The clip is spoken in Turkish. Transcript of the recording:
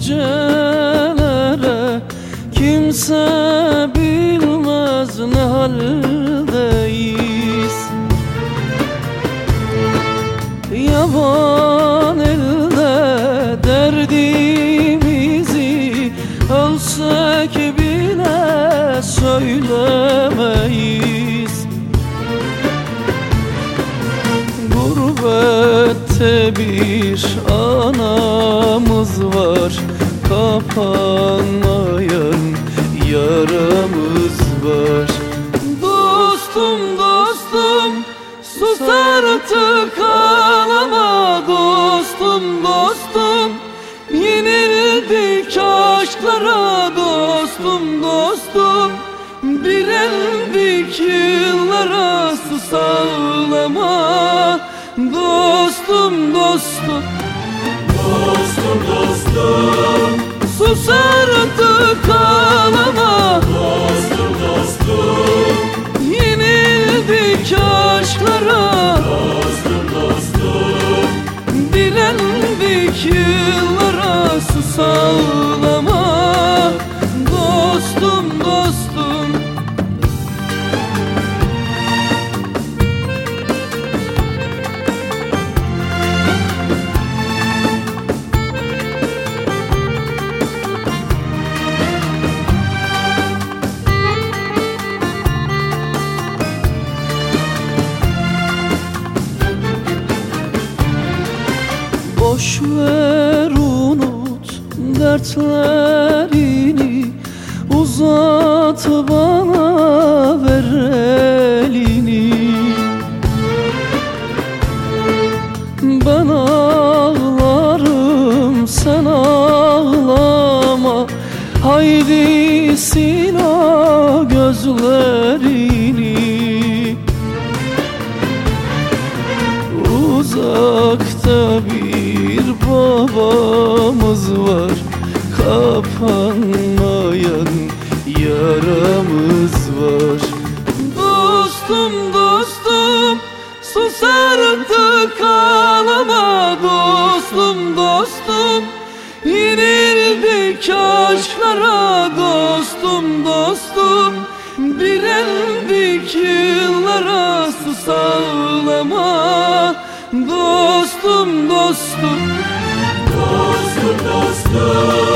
gecelere kimse bilmez ne haldeyiz. Yaban elde derdimizi ölsek bile söylemeyiz. Gurbette bir anamız var, kapanmayan yaramız var. Dostum dostum sus artık ağlama, dostum dostum yenildik aşklara, dostum dostum direndik yıllara. Sus ağlama dostum dostum, Dostum dostum sus artık ağlama, dostum dostum yenildik aşklara, dostum dostum direndik yıllara. Sus ağlama dostum dostum. Boş ver unut dertlerini, uzat bana ver elini. Ben ağlarım sen ağlama, haydi sil o gözlerini. Uzakta bir babamız var, kapanmayan yaramız var. Dostum dostum sus artık ağlama, dostum dostum yenildik aşklara, dostum dostum direndik yıllara. Sus ağlama dostum dostum, dostum dostum